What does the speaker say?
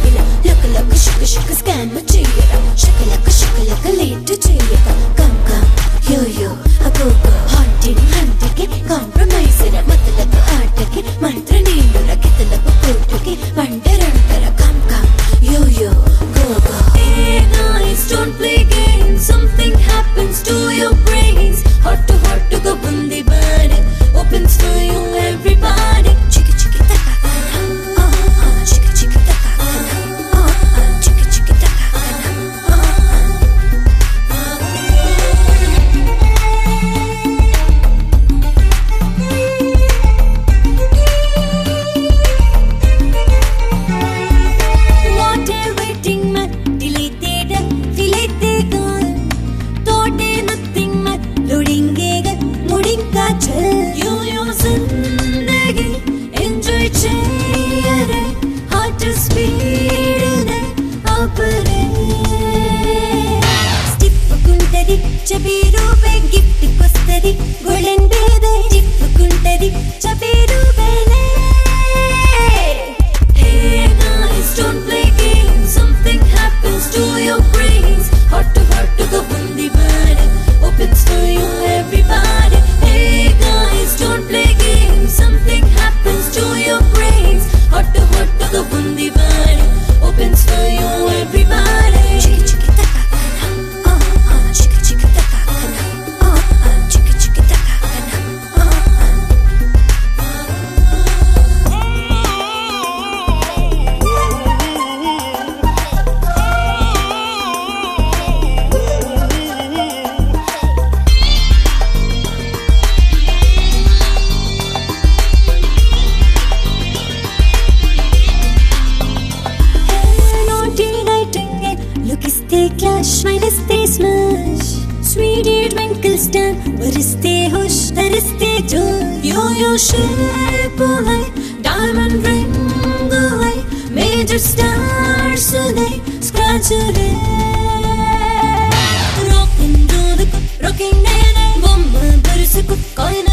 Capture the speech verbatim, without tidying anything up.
ఇలా లొక షుక షుక స్కాన్ చేయరా షకలక షకలక లేట్ చేయరా come come yo yo అగోగో haunting హంటికి compromise రా మతలతో ఆటకి మంత్ర నీళ్ళు రకితలకు కోటుకి వండరంటర కమ్ కమ్ యో యో గోగో. Hey guys, don't play games, something happens to your brains. Heart to heart to go bundi bad opens for you everybody. Chiki chiki taka kana, oh oh chiki chiki taka kana, oh oh chiki chiki taka kana, oh what a waiting man, delay the delay the girl, thought nothing man, loading ga loading ka chal yo yo zindagi enjoy cheyare heart speed ne apare step kuntadi chabiru be gift kostadi golden bede step kuntadi chabiru bele. Hey guys, don't play games, something happens to your brains. Heart to heart to go bundi bad opens for you everybody. Hey guys, don't play games, something happens to your brains. Heart to heart to go bundi bad opens for you everybody. Chiki chiki taka kana, oh oh chiki chiki taka kana, oh oh chiki chiki taka kana, oh oh. Naughty nightingale, look is they clash, smile is they smash. Sweetie twinkle star, what is they hush, that is they joy. Yo yo shape hai, diamond ring hai, major stars they scratch re. Rockin' do the rockin' day day, bomba burst ko koi na